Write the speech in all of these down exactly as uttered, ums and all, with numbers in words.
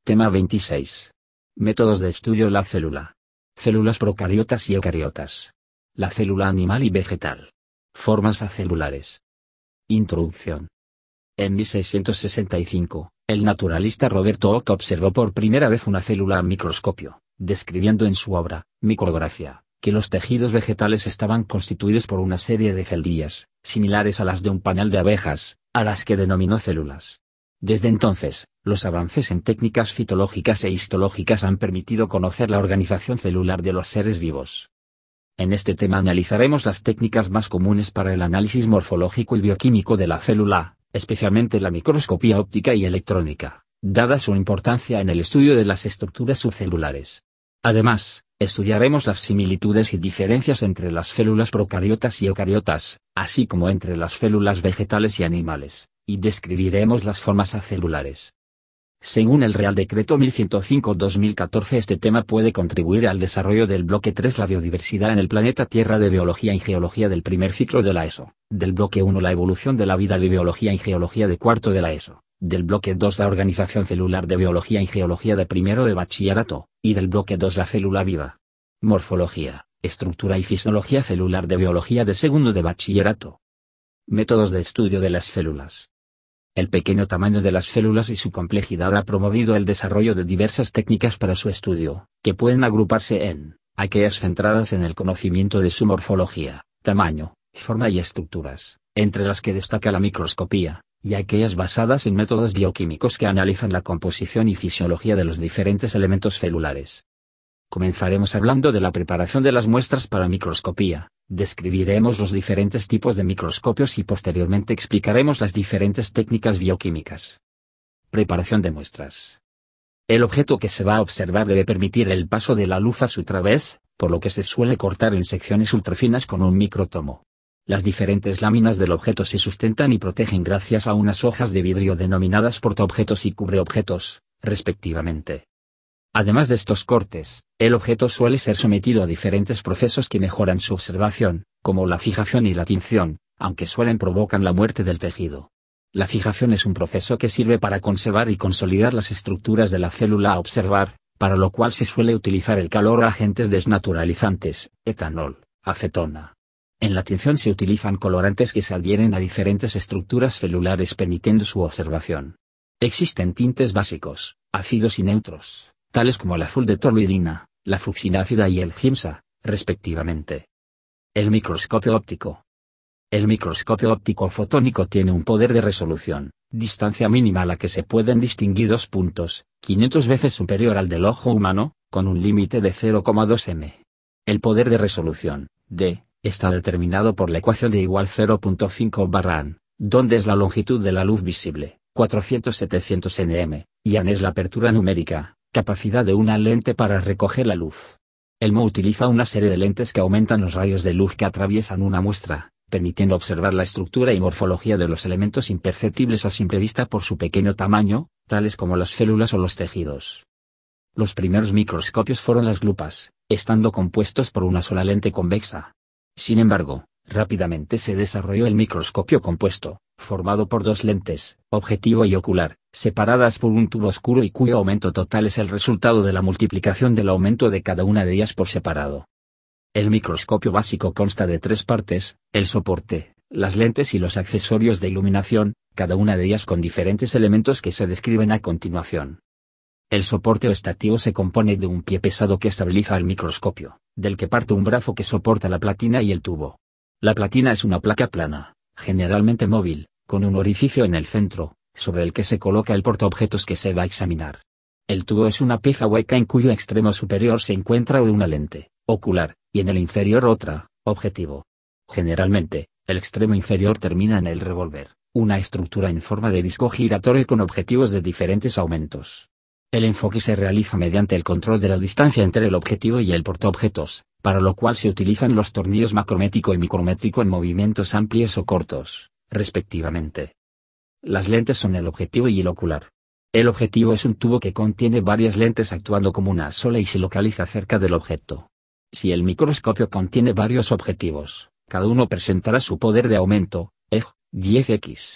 Tema veintiséis. Métodos de estudio de la célula. Células procariotas y eucariotas. La célula animal y vegetal. Formas acelulares. Introducción. En mil seiscientos sesenta y cinco, el naturalista Roberto Hooke observó por primera vez una célula al microscopio, describiendo en su obra, Micrografía, que los tejidos vegetales estaban constituidos por una serie de celdillas, similares a las de un panal de abejas, a las que denominó células. Desde entonces, los avances en técnicas fitológicas e histológicas han permitido conocer la organización celular de los seres vivos. En este tema analizaremos las técnicas más comunes para el análisis morfológico y bioquímico de la célula, especialmente la microscopía óptica y electrónica, dada su importancia en el estudio de las estructuras subcelulares. Además, estudiaremos las similitudes y diferencias entre las células procariotas y eucariotas, así como entre las células vegetales y animales, y describiremos las formas acelulares. Según el Real Decreto mil ciento cinco barra dos mil catorce, este tema puede contribuir al desarrollo del bloque tres, la biodiversidad en el planeta Tierra, de Biología y Geología del primer ciclo de la ESO, del bloque uno, la evolución de la vida, de Biología y Geología de cuarto de la ESO, del bloque dos, la organización celular, de Biología y Geología de primero de bachillerato, y del bloque dos, la célula viva. Morfología, estructura y fisiología celular, de Biología de segundo de bachillerato. Métodos de estudio de las células. El pequeño tamaño de las células y su complejidad ha promovido el desarrollo de diversas técnicas para su estudio, que pueden agruparse en aquellas centradas en el conocimiento de su morfología, tamaño, forma y estructuras, entre las que destaca la microscopía, y aquellas basadas en métodos bioquímicos que analizan la composición y fisiología de los diferentes elementos celulares. Comenzaremos hablando de la preparación de las muestras para microscopía. Describiremos los diferentes tipos de microscopios y posteriormente explicaremos las diferentes técnicas bioquímicas. Preparación de muestras. El objeto que se va a observar debe permitir el paso de la luz a su través, por lo que se suele cortar en secciones ultrafinas con un microtomo. Las diferentes láminas del objeto se sustentan y protegen gracias a unas hojas de vidrio denominadas portaobjetos y cubreobjetos, respectivamente. Además de estos cortes, el objeto suele ser sometido a diferentes procesos que mejoran su observación, como la fijación y la tinción, aunque suelen provocar la muerte del tejido. La fijación es un proceso que sirve para conservar y consolidar las estructuras de la célula a observar, para lo cual se suele utilizar el calor o agentes desnaturalizantes, etanol, acetona. En la tinción se utilizan colorantes que se adhieren a diferentes estructuras celulares permitiendo su observación. Existen tintes básicos, ácidos y neutros, tales como la azul de toluidina, la fucsinácida y el gimsa, respectivamente. El microscopio óptico. El microscopio óptico fotónico tiene un poder de resolución, distancia mínima a la que se pueden distinguir dos puntos, quinientas veces superior al del ojo humano, con un límite de cero coma dos metros. El poder de resolución, D, está determinado por la ecuación de igual cero punto cinco barra an, donde es la longitud de la luz visible, cuatrocientos setecientos nm, y an es la apertura numérica, capacidad de una lente para recoger la luz. El M O utiliza una serie de lentes que aumentan los rayos de luz que atraviesan una muestra, permitiendo observar la estructura y morfología de los elementos imperceptibles a simple vista por su pequeño tamaño, tales como las células o los tejidos. Los primeros microscopios fueron las lupas, estando compuestos por una sola lente convexa. Sin embargo, rápidamente se desarrolló el microscopio compuesto, formado por dos lentes, objetivo y ocular, separadas por un tubo oscuro y cuyo aumento total es el resultado de la multiplicación del aumento de cada una de ellas por separado. El microscopio básico consta de tres partes: el soporte, las lentes y los accesorios de iluminación, cada una de ellas con diferentes elementos que se describen a continuación. El soporte o estativo se compone de un pie pesado que estabiliza el microscopio, del que parte un brazo que soporta la platina y el tubo. La platina es una placa plana, generalmente móvil, con un orificio en el centro, sobre el que se coloca el portaobjetos que se va a examinar. El tubo es una pieza hueca en cuyo extremo superior se encuentra una lente, ocular, y en el inferior otra, objetivo. Generalmente, el extremo inferior termina en el revólver, una estructura en forma de disco giratorio con objetivos de diferentes aumentos. El enfoque se realiza mediante el control de la distancia entre el objetivo y el portaobjetos, para lo cual se utilizan los tornillos macrométrico y micrométrico en movimientos amplios o cortos, respectivamente. Las lentes son el objetivo y el ocular. El objetivo es un tubo que contiene varias lentes actuando como una sola y se localiza cerca del objeto. Si el microscopio contiene varios objetivos, cada uno presentará su poder de aumento, E G, diez equis.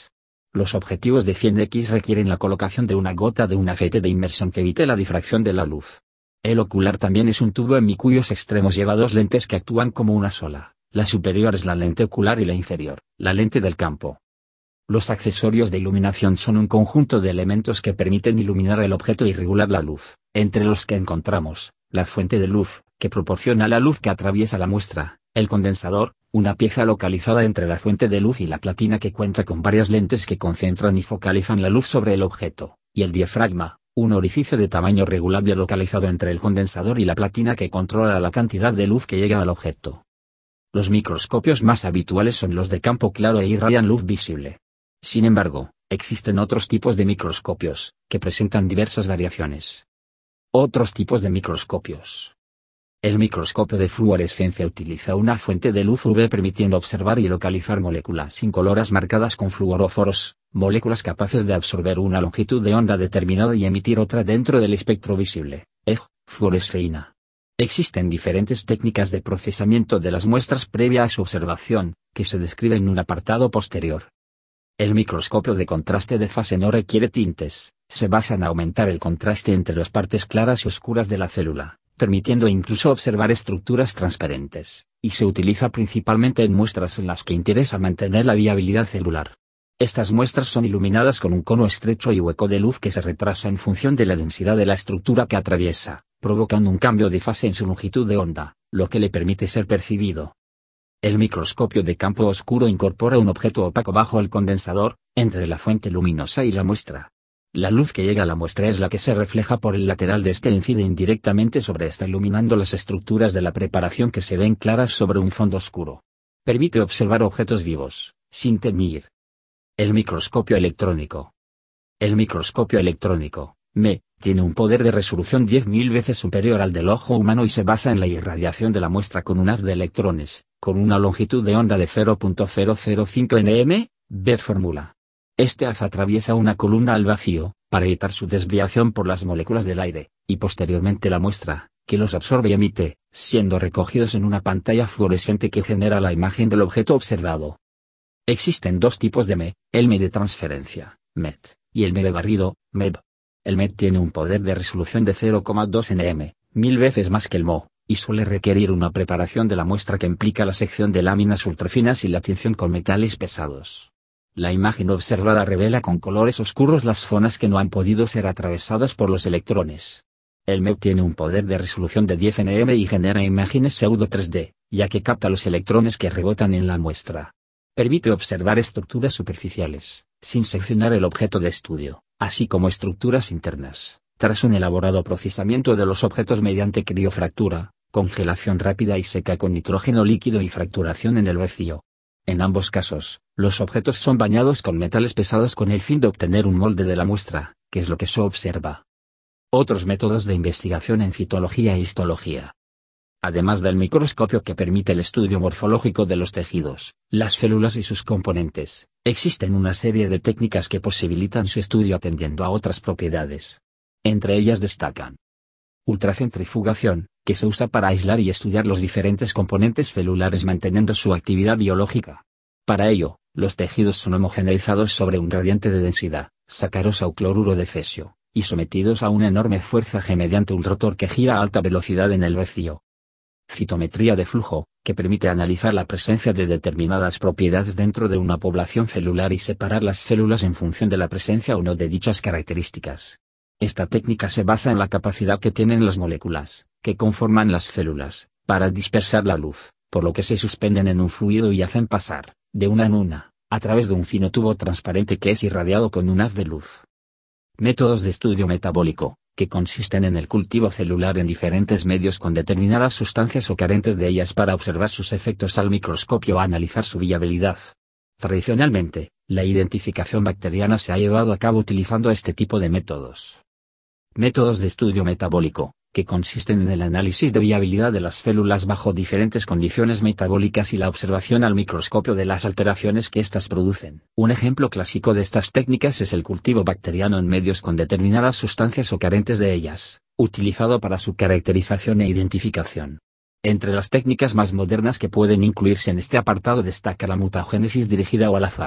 Los objetivos de cien equis requieren la colocación de una gota de un aceite de inmersión que evite la difracción de la luz. El ocular también es un tubo en mi cuyos extremos lleva dos lentes que actúan como una sola. La superior es la lente ocular y la inferior, la lente del campo. Los accesorios de iluminación son un conjunto de elementos que permiten iluminar el objeto y regular la luz, entre los que encontramos, la fuente de luz, que proporciona la luz que atraviesa la muestra, el condensador, una pieza localizada entre la fuente de luz y la platina que cuenta con varias lentes que concentran y focalizan la luz sobre el objeto, y el diafragma, un orificio de tamaño regulable localizado entre el condensador y la platina que controla la cantidad de luz que llega al objeto. Los microscopios más habituales son los de campo claro e irradian luz visible. Sin embargo, existen otros tipos de microscopios, que presentan diversas variaciones. Otros tipos de microscopios. El microscopio de fluorescencia utiliza una fuente de luz U V permitiendo observar y localizar moléculas incoloras marcadas con fluoróforos, moléculas capaces de absorber una longitud de onda determinada y emitir otra dentro del espectro visible, E G, fluoresceína. Existen diferentes técnicas de procesamiento de las muestras previa a su observación, que se describen en un apartado posterior. El microscopio de contraste de fase no requiere tintes, se basa en aumentar el contraste entre las partes claras y oscuras de la célula, permitiendo incluso observar estructuras transparentes, y se utiliza principalmente en muestras en las que interesa mantener la viabilidad celular. Estas muestras son iluminadas con un cono estrecho y hueco de luz que se retrasa en función de la densidad de la estructura que atraviesa, provocando un cambio de fase en su longitud de onda, lo que le permite ser percibido. El microscopio de campo oscuro incorpora un objeto opaco bajo el condensador, entre la fuente luminosa y la muestra. La luz que llega a la muestra es la que se refleja por el lateral de este e incide indirectamente sobre esta iluminando las estructuras de la preparación que se ven claras sobre un fondo oscuro. Permite observar objetos vivos, sin teñir. El microscopio electrónico. El microscopio electrónico, M E, tiene un poder de resolución diez mil veces superior al del ojo humano y se basa en la irradiación de la muestra con un haz de electrones, con una longitud de onda de cero punto cero cero cinco nm, ver fórmula. Este haz atraviesa una columna al vacío, para evitar su desviación por las moléculas del aire, y posteriormente la muestra, que los absorbe y emite, siendo recogidos en una pantalla fluorescente que genera la imagen del objeto observado. Existen dos tipos de M E, el M E de transferencia, M E T, y el M E de barrido, M E B. El M E T tiene un poder de resolución de cero coma dos nm, mil veces más que el M O, y suele requerir una preparación de la muestra que implica la sección de láminas ultrafinas y la tinción con metales pesados. La imagen observada revela con colores oscuros las zonas que no han podido ser atravesadas por los electrones. El M E T tiene un poder de resolución de diez nm y genera imágenes pseudo tres D, ya que capta los electrones que rebotan en la muestra. Permite observar estructuras superficiales, sin seccionar el objeto de estudio, así como estructuras internas, tras un elaborado procesamiento de los objetos mediante criofractura, congelación rápida y seca con nitrógeno líquido y fracturación en el vacío. En ambos casos, los objetos son bañados con metales pesados con el fin de obtener un molde de la muestra, que es lo que se observa. Otros métodos de investigación en citología e histología. Además del microscopio que permite el estudio morfológico de los tejidos, las células y sus componentes, existen una serie de técnicas que posibilitan su estudio atendiendo a otras propiedades. Entre ellas destacan: ultracentrifugación, que se usa para aislar y estudiar los diferentes componentes celulares manteniendo su actividad biológica. Para ello, los tejidos son homogeneizados sobre un gradiente de densidad, sacarosa o cloruro de cesio, y sometidos a una enorme fuerza G mediante un rotor que gira a alta velocidad en el vacío. Citometría de flujo, que permite analizar la presencia de determinadas propiedades dentro de una población celular y separar las células en función de la presencia o no de dichas características. Esta técnica se basa en la capacidad que tienen las moléculas, que conforman las células, para dispersar la luz, por lo que se suspenden en un fluido y hacen pasar, de una en una, a través de un fino tubo transparente que es irradiado con un haz de luz. Métodos de estudio metabólico, que consisten en el cultivo celular en diferentes medios con determinadas sustancias o carentes de ellas para observar sus efectos al microscopio o analizar su viabilidad. Tradicionalmente, la identificación bacteriana se ha llevado a cabo utilizando este tipo de métodos. Métodos de estudio metabólico, que consisten en el análisis de viabilidad de las células bajo diferentes condiciones metabólicas y la observación al microscopio de las alteraciones que éstas producen. Un ejemplo clásico de estas técnicas es el cultivo bacteriano en medios con determinadas sustancias o carentes de ellas, utilizado para su caracterización e identificación. Entre las técnicas más modernas que pueden incluirse en este apartado destaca la mutagénesis dirigida o al azar,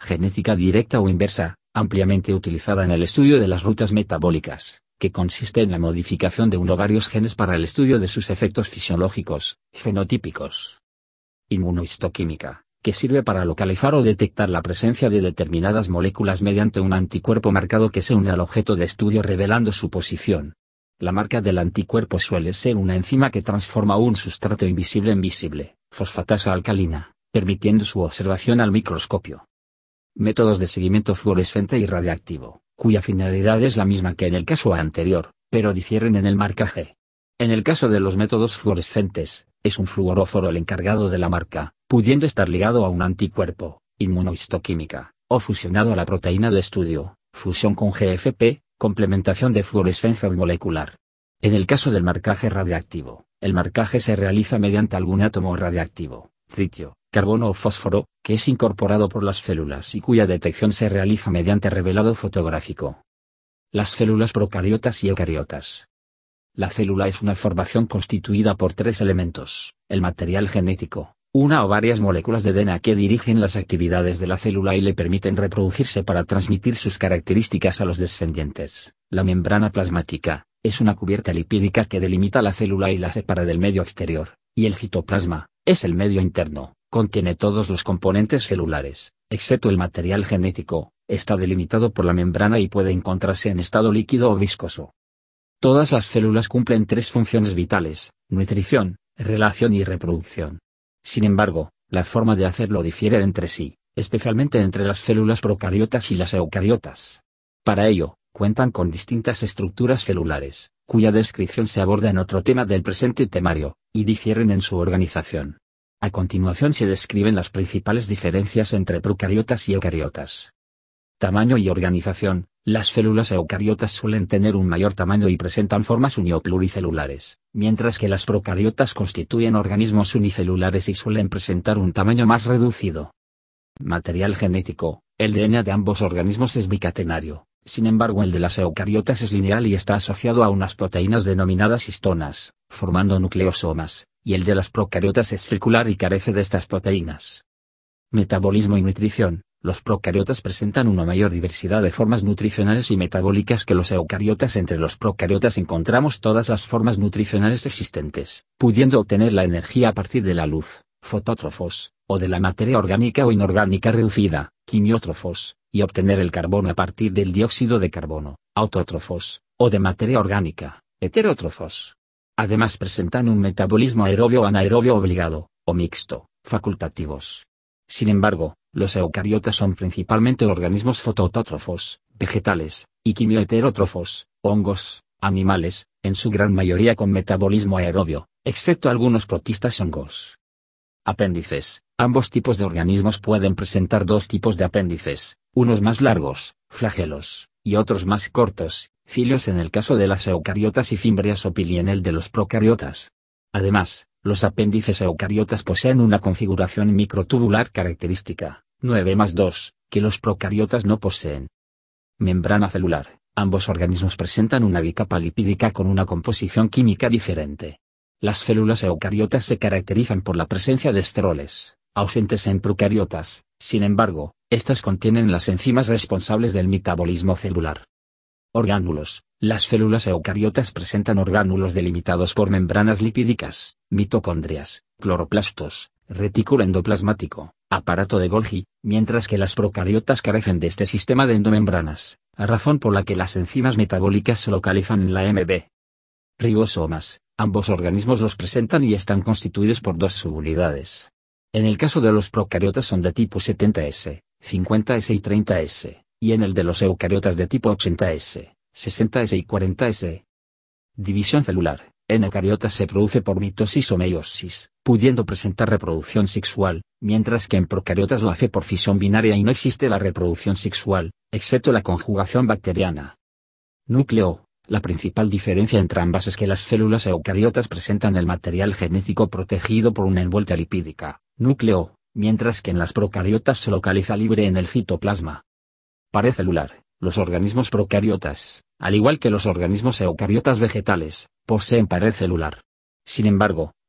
genética directa o inversa, ampliamente utilizada en el estudio de las rutas metabólicas, que consiste en la modificación de uno o varios genes para el estudio de sus efectos fisiológicos, fenotípicos. Inmunohistoquímica, que sirve para localizar o detectar la presencia de determinadas moléculas mediante un anticuerpo marcado que se une al objeto de estudio revelando su posición. La marca del anticuerpo suele ser una enzima que transforma un sustrato invisible en visible, fosfatasa alcalina, permitiendo su observación al microscopio. Métodos de seguimiento fluorescente y radiactivo, cuya finalidad es la misma que en el caso anterior, pero difieren en el marcaje. En el caso de los métodos fluorescentes, es un fluoróforo el encargado de la marca, pudiendo estar ligado a un anticuerpo, inmunohistoquímica, o fusionado a la proteína de estudio, fusión con G F P, complementación de fluorescencia molecular. En el caso del marcaje radiactivo, el marcaje se realiza mediante algún átomo radiactivo, tritio, carbono o fósforo, que es incorporado por las células y cuya detección se realiza mediante revelado fotográfico. Las células procariotas y eucariotas. La célula es una formación constituida por tres elementos: el material genético, una o varias moléculas de D N A que dirigen las actividades de la célula y le permiten reproducirse para transmitir sus características a los descendientes. La membrana plasmática, es una cubierta lipídica que delimita la célula y la separa del medio exterior, y el citoplasma, es el medio interno, contiene todos los componentes celulares, excepto el material genético, está delimitado por la membrana y puede encontrarse en estado líquido o viscoso. Todas las células cumplen tres funciones vitales: nutrición, relación y reproducción. Sin embargo, la forma de hacerlo difiere entre sí, especialmente entre las células procariotas y las eucariotas. Para ello, cuentan con distintas estructuras celulares, cuya descripción se aborda en otro tema del presente temario, y difieren en su organización. A continuación se describen las principales diferencias entre procariotas y eucariotas. Tamaño y organización. Las células eucariotas suelen tener un mayor tamaño y presentan formas uniopluricelulares, mientras que las procariotas constituyen organismos unicelulares y suelen presentar un tamaño más reducido. Material genético. El D N A de ambos organismos es bicatenario, sin embargo el de las eucariotas es lineal y está asociado a unas proteínas denominadas histonas, formando nucleosomas, y el de las procariotas es circular y carece de estas proteínas. Metabolismo y nutrición. Los procariotas presentan una mayor diversidad de formas nutricionales y metabólicas que los eucariotas. Entre los procariotas encontramos todas las formas nutricionales existentes, pudiendo obtener la energía a partir de la luz, fotótrofos, o de la materia orgánica o inorgánica reducida, quimiótrofos, y obtener el carbono a partir del dióxido de carbono, autótrofos, o de materia orgánica, heterótrofos. Además presentan un metabolismo aerobio o anaerobio obligado, o mixto, facultativos. Sin embargo, los eucariotas son principalmente organismos fotoautótrofos, vegetales, y quimioheterótrofos, hongos, animales, en su gran mayoría con metabolismo aerobio, excepto algunos protistas hongos. Apéndices. Ambos tipos de organismos pueden presentar dos tipos de apéndices, unos más largos, flagelos, y otros más cortos, cilios en el caso de las eucariotas y fimbrias o pili en el de los procariotas. Además, los apéndices eucariotas poseen una configuración microtubular característica, nueve más dos, que los procariotas no poseen. Membrana celular. Ambos organismos presentan una bicapa lipídica con una composición química diferente. Las células eucariotas se caracterizan por la presencia de esteroles, ausentes en procariotas. Sin embargo, estas contienen las enzimas responsables del metabolismo celular. Orgánulos. Las células eucariotas presentan orgánulos delimitados por membranas lipídicas, mitocondrias, cloroplastos, retículo endoplasmático, aparato de Golgi, mientras que las procariotas carecen de este sistema de endomembranas, a razón por la que las enzimas metabólicas se localizan en la M B. Ribosomas. Ambos organismos los presentan y están constituidos por dos subunidades. En el caso de los procariotas son de tipo setenta ese, cincuenta ese y treinta ese, y en el de los eucariotas de tipo ochenta ese, sesenta ese y cuarenta ese. División celular. En eucariotas se produce por mitosis o meiosis, pudiendo presentar reproducción sexual, mientras que en procariotas lo hace por fisión binaria y no existe la reproducción sexual, excepto la conjugación bacteriana. Núcleo. La principal diferencia entre ambas es que las células eucariotas presentan el material genético protegido por una envuelta lipídica, núcleo, mientras que en las procariotas se localiza libre en el citoplasma. Pared celular. Los organismos procariotas, al igual que los organismos eucariotas vegetales, poseen pared celular. Sin embargo,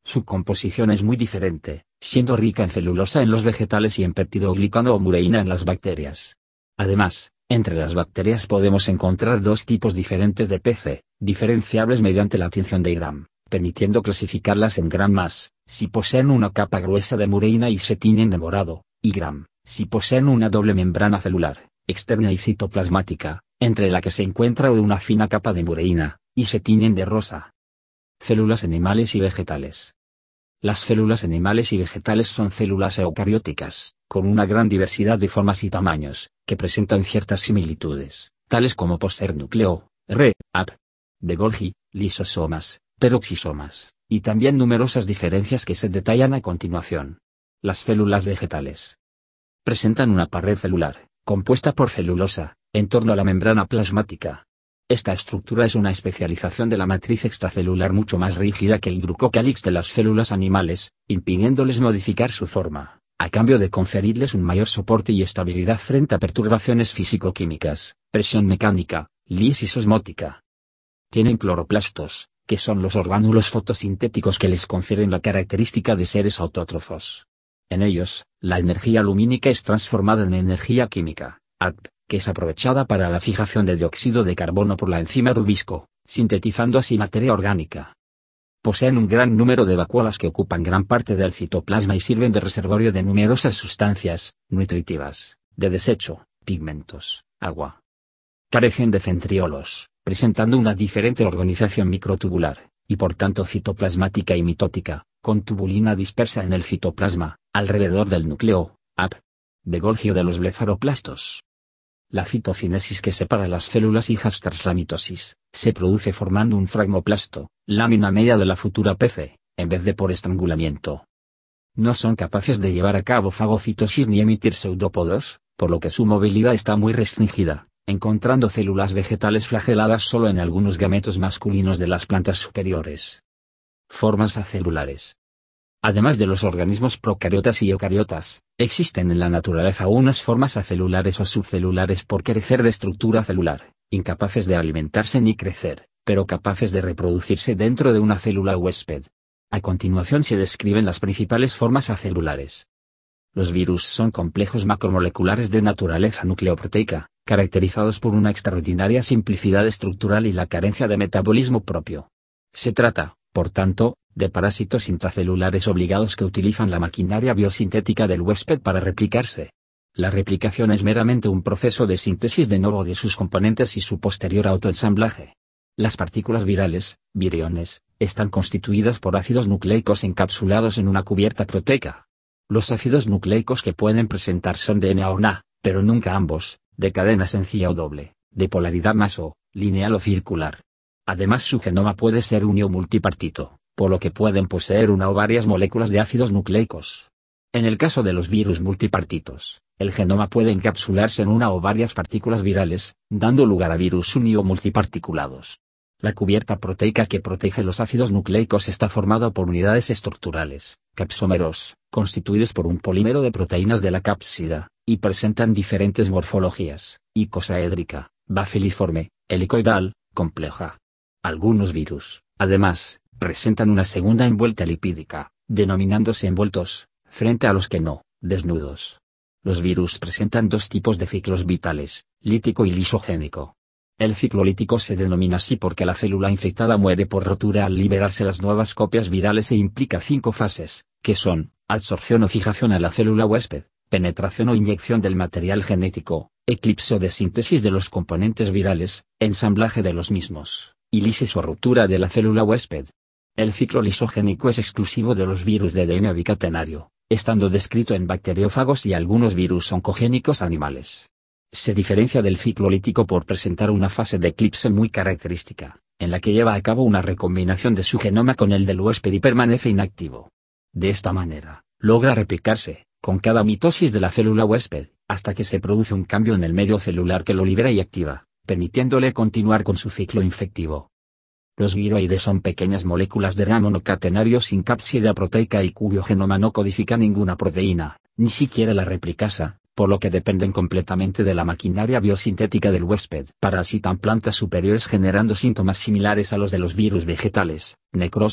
Su composición es muy diferente, siendo rica en celulosa en los vegetales y en peptidoglicano o mureína en las bacterias. Además, entre las bacterias podemos encontrar dos tipos diferentes de P C, diferenciables mediante la tinción de Gram, permitiendo clasificarlas en Gram más, si poseen una capa gruesa de mureína y se tiñen de morado, y Gram, si poseen una doble membrana celular, externa y citoplasmática, entre la que se encuentra una fina capa de mureína, y se tiñen de rosa. Células animales y vegetales. Las células animales y vegetales son células eucarióticas, con una gran diversidad de formas y tamaños, que presentan ciertas similitudes, tales como poseer núcleo, R, A P, de Golgi, lisosomas, peroxisomas, y también numerosas diferencias que se detallan a continuación. Las células vegetales presentan una pared celular, compuesta por celulosa, en torno a la membrana plasmática. Esta estructura es una especialización de la matriz extracelular mucho más rígida que el glucocálix de las células animales, impidiéndoles modificar su forma, a cambio de conferirles un mayor soporte y estabilidad frente a perturbaciones físico-químicas, presión mecánica, lisis osmótica. Tienen cloroplastos, que son los orgánulos fotosintéticos que les confieren la característica de seres autótrofos. En ellos, la energía lumínica es transformada en energía química, A T P, que es aprovechada para la fijación de dióxido de carbono por la enzima rubisco, sintetizando así materia orgánica. Poseen un gran número de vacuolas que ocupan gran parte del citoplasma y sirven de reservorio de numerosas sustancias nutritivas, de desecho, pigmentos, agua. Carecen de centriolos, presentando una diferente organización microtubular, y por tanto citoplasmática y mitótica, con tubulina dispersa en el citoplasma, alrededor del núcleo, A P, de Golgi o de los blefaroplastos. La citocinesis que separa las células hijas tras la mitosis, se produce formando un fragmoplasto, lámina media de la futura P C, en vez de por estrangulamiento. No son capaces de llevar a cabo fagocitosis ni emitir pseudópodos, por lo que su movilidad está muy restringida, encontrando células vegetales flageladas solo en algunos gametos masculinos de las plantas superiores. Formas acelulares. Además de los organismos procariotas y eucariotas, existen en la naturaleza unas formas acelulares o subcelulares por carecer de estructura celular, incapaces de alimentarse ni crecer, pero capaces de reproducirse dentro de una célula huésped. A continuación se describen las principales formas acelulares. Los virus son complejos macromoleculares de naturaleza nucleoproteica, caracterizados por una extraordinaria simplicidad estructural y la carencia de metabolismo propio. Se trata, por tanto, de parásitos intracelulares obligados que utilizan la maquinaria biosintética del huésped para replicarse. La replicación es meramente un proceso de síntesis de nuevo de sus componentes y su posterior autoensamblaje. Las partículas virales, viriones, están constituidas por ácidos nucleicos encapsulados en una cubierta proteica. Los ácidos nucleicos que pueden presentar son de N A o N A, pero nunca ambos, de cadena sencilla o doble, de polaridad más o, lineal o circular. Además su genoma puede ser uni o multipartito, por lo que pueden poseer una o varias moléculas de ácidos nucleicos. En el caso de los virus multipartitos, el genoma puede encapsularse en una o varias partículas virales, dando lugar a virus uni o multiparticulados. La cubierta proteica que protege los ácidos nucleicos está formada por unidades estructurales, capsómeros, constituidos por un polímero de proteínas de la cápsida, y presentan diferentes morfologías, icosaédrica, baciliforme, helicoidal, compleja. Algunos virus, además, presentan una segunda envuelta lipídica, denominándose envueltos, frente a los que no, desnudos. Los virus presentan dos tipos de ciclos vitales, lítico y lisogénico. El ciclo lítico se denomina así porque la célula infectada muere por rotura al liberarse las nuevas copias virales e implica cinco fases, que son, adsorción o fijación a la célula huésped, penetración o inyección del material genético, eclipse o de síntesis de los componentes virales, ensamblaje de los mismos, y lisis o ruptura de la célula huésped. El ciclo lisogénico es exclusivo de los virus de D N A bicatenario, estando descrito en bacteriófagos y algunos virus oncogénicos animales. Se diferencia del ciclo lítico por presentar una fase de eclipse muy característica, en la que lleva a cabo una recombinación de su genoma con el del huésped y permanece inactivo. De esta manera, logra replicarse, con cada mitosis de la célula huésped, hasta que se produce un cambio en el medio celular que lo libera y activa, permitiéndole continuar con su ciclo infectivo. Los viroides son pequeñas moléculas de R N A monocatenario sin cápsida proteica y cuyo genoma no codifica ninguna proteína, ni siquiera la replicasa, por lo que dependen completamente de la maquinaria biosintética del huésped. Parasitan plantas superiores generando síntomas similares a los de los virus vegetales, necrosis,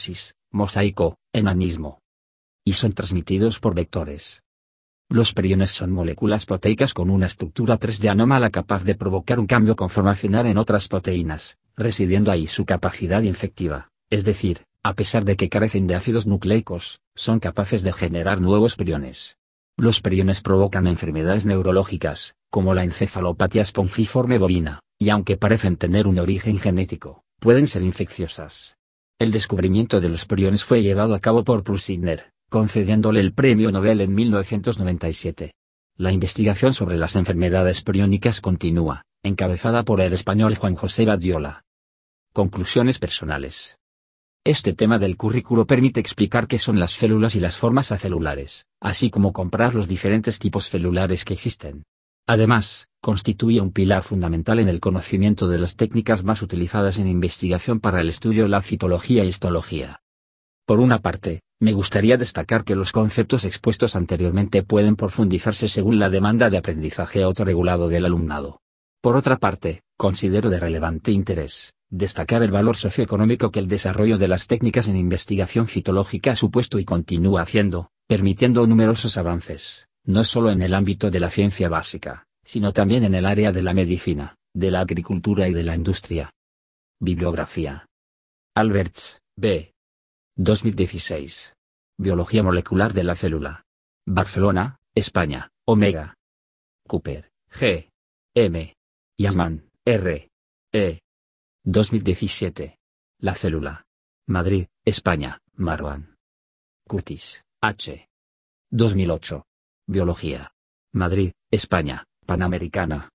mosaico, enanismo. Y son transmitidos por vectores. Los priones son moléculas proteicas con una estructura tres D anómala capaz de provocar un cambio conformacional en otras proteínas, residiendo ahí su capacidad infectiva, es decir, a pesar de que carecen de ácidos nucleicos, son capaces de generar nuevos priones. Los priones provocan enfermedades neurológicas, como la encefalopatía espongiforme bovina, y aunque parecen tener un origen genético, pueden ser infecciosas. El descubrimiento de los priones fue llevado a cabo por Prusiner, concediéndole el Premio Nobel en mil novecientos noventa y siete. La investigación sobre las enfermedades priónicas continúa, encabezada por el español Juan José Badiola. Conclusiones personales. Este tema del currículo permite explicar qué son las células y las formas acelulares, así como comparar los diferentes tipos celulares que existen. Además, constituye un pilar fundamental en el conocimiento de las técnicas más utilizadas en investigación para el estudio de la citología y histología. Por una parte, me gustaría destacar que los conceptos expuestos anteriormente pueden profundizarse según la demanda de aprendizaje autorregulado del alumnado. Por otra parte, considero de relevante interés destacar el valor socioeconómico que el desarrollo de las técnicas en investigación citológica ha supuesto y continúa haciendo, permitiendo numerosos avances, no solo en el ámbito de la ciencia básica, sino también en el área de la medicina, de la agricultura y de la industria. Bibliografía. Alberts, B. dos mil dieciséis. Biología molecular de la célula. Barcelona, España, Omega. Cooper, G. M. Yasman, R. E. dos mil diecisiete. La célula. Madrid, España, Marwan. Curtis, H. dos mil ocho. Biología. Madrid, España, Panamericana.